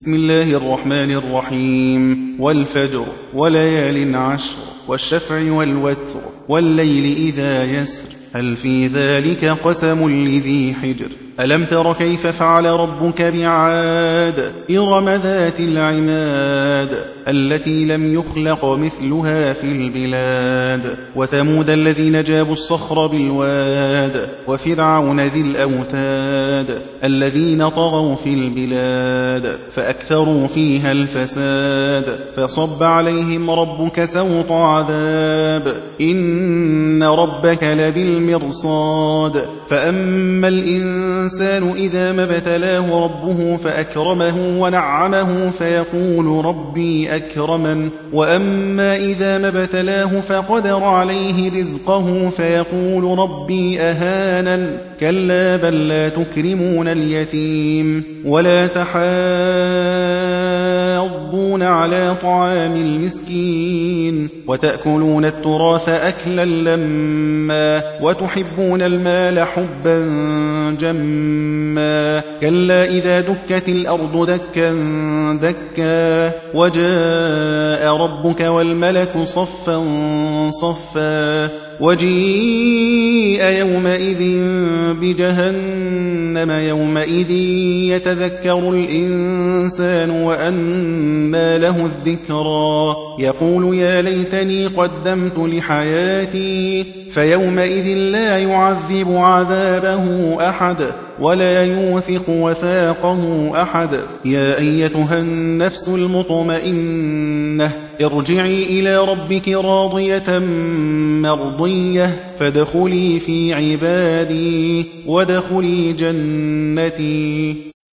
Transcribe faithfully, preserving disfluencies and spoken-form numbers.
بسم الله الرحمن الرحيم والفجر وليال عشر والشفع والوتر والليل إذا يسر هل في ذلك قسم لذي حجر ألم تر كيف فعل ربك بعاد إرم ذات العماد التي لم يخلق مثلها في البلاد وثمود الذين جابوا الصخر بالواد وفرعون ذي الأوتاد الذين طغوا في البلاد فأكثروا فيها الفساد فصب عليهم ربك سوط عذاب إن ربك لبالمرصاد فأما الإنسان إذا ما ابتلاه ربه فأكرمه ونعمه فيقول ربي أكرمن وأما إذا ما ابتلاه فقدر عليه رزقه فيقول ربي أهانن كلا بل لا تكرمون اليتيم ولا تحاضون على طعام المسكين وتأكلون التراث أكلا لما وتحبون المال حبا جما كلا إذا دكت الأرض دكا دكا وجاء ربك والملك صفا صفا وجيء يومئذ بجهنم يومئذ يتذكر الإنسان وأنى له الذكرى يقول يا ليتني قدمت لحياتي فيومئذ لا يعذب عذابه أحد ولا يوثق وثاقه أحد يا أيتها النفس المطمئنة ارجعي إلى ربك راضية مرضية فادخلي في عبادي وادخلي جنتي.